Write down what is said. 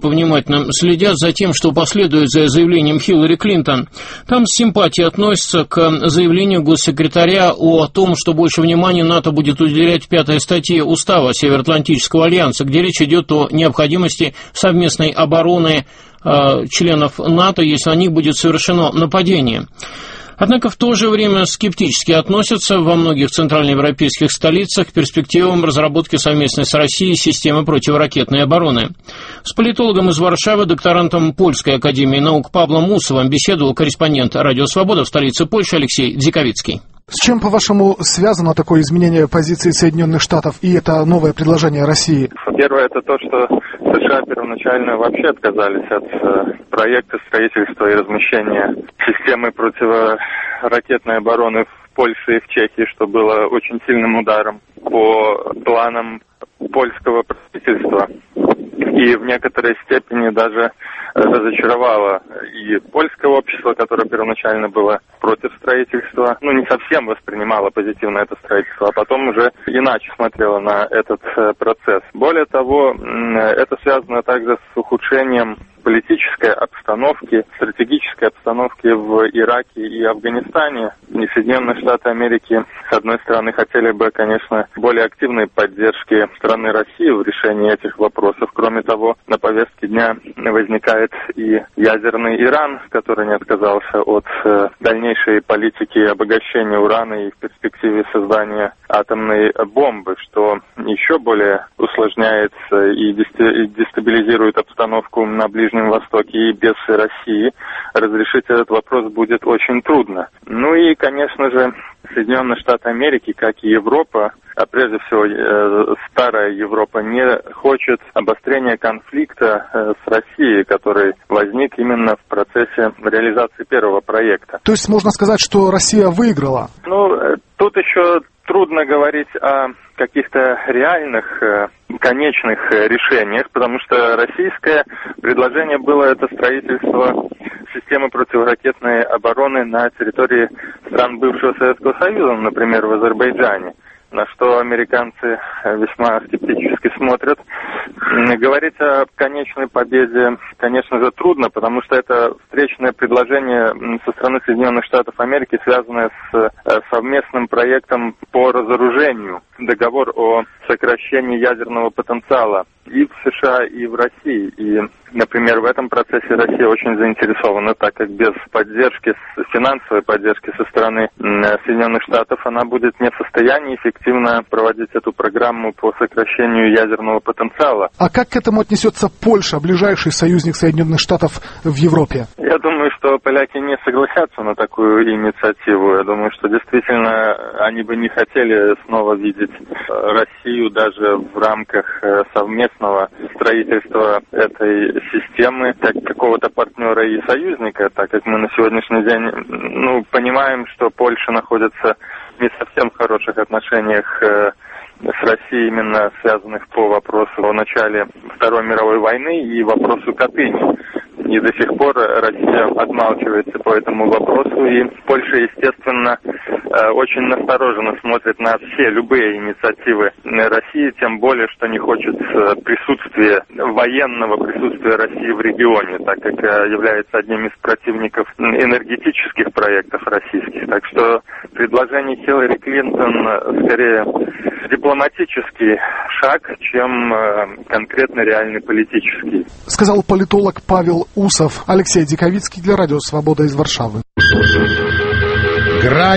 повнимательно следят за тем, что последует за заявлением Хиллари Клинтон. Там с симпатией относятся к заявлению госсекретаря о том, что больше внимания НАТО будет уделять 5-й статье Устава Североатлантического альянса, где речь идет о необходимости совместной обороны членов НАТО, если на них будет совершено нападение. Однако в то же время скептически относятся во многих центральноевропейских столицах к перспективам разработки совместной с Россией системы противоракетной обороны. С политологом из Варшавы, докторантом Польской академии наук Павлом Усовым беседовал корреспондент «Радио Свобода» в столице Польши Алексей Дзиковицкий. С чем, по-вашему, связано такое изменение позиции Соединенных Штатов и это новое предложение России? Первое, это то, что США первоначально вообще отказались от проекта строительства и размещения системы противоракетной обороны в Польше и в Чехии, что было очень сильным ударом по планам польского правительства. И в некоторой степени даже разочаровало и польское общество, которое первоначально было против строительства, не совсем воспринимало позитивно это строительство, а потом уже иначе смотрело на этот процесс. Более того, это связано также с ухудшением политической обстановки, стратегической обстановки в Ираке и Афганистане. И Соединенные Штаты Америки, с одной стороны, хотели бы, конечно, более активной поддержки страны России в решении этих вопросов. Кроме того, на повестке дня возникает и ядерный Иран, который не отказался от дальнейшей политики обогащения урана и в перспективе создания атомной бомбы, что еще более усложняет и дестабилизирует обстановку на Ближнем Востоке, и без России разрешить этот вопрос будет очень трудно. И, конечно же, Соединенные Штаты Америки, как и Европа, а прежде всего старая Европа, не хочет обострения конфликта с Россией, который возник именно в процессе реализации первого проекта. То есть можно сказать, что Россия выиграла? Тут еще трудно говорить о каких-то реальных, конечных решениях, потому что российское предложение было это строительство системы противоракетной обороны на территории стран бывшего Советского Союза, например, в Азербайджане, на что американцы весьма скептически смотрят. Говорить о конечной победе, конечно же, трудно, потому что это встречное предложение со стороны Соединенных Штатов Америки, связанное с совместным проектом по разоружению, договор о сокращении ядерного потенциала и в США, и в России. И, например, в этом процессе Россия очень заинтересована, так как без поддержки, финансовой поддержки со стороны Соединенных Штатов она будет не в состоянии эффективно проводить эту программу по сокращению ядерного потенциала. А как к этому отнесется Польша, ближайший союзник Соединенных Штатов в Европе? Я думаю, что поляки не согласятся на такую инициативу. Я думаю, что действительно они бы не хотели снова видеть Россию даже в рамках совместного строительства этой системы как какого-то партнера и союзника, так как мы на сегодняшний день понимаем, что Польша находится не совсем в хороших отношениях с Россией, именно связанных по вопросу о начале Второй мировой войны и вопросу Катыни. И до сих пор Россия отмалчивается по этому вопросу, и Польша, естественно, очень настороженно смотрит на любые инициативы России, тем более, что не хочет военного присутствия России в регионе, так как является одним из противников энергетических проектов российских. Так что предложение Хиллари Клинтон скорее дипломатический шаг, чем конкретно реальный политический. Сказал политолог Павел Усов. Алексей Дзиковицкий для Радио Свобода из Варшавы.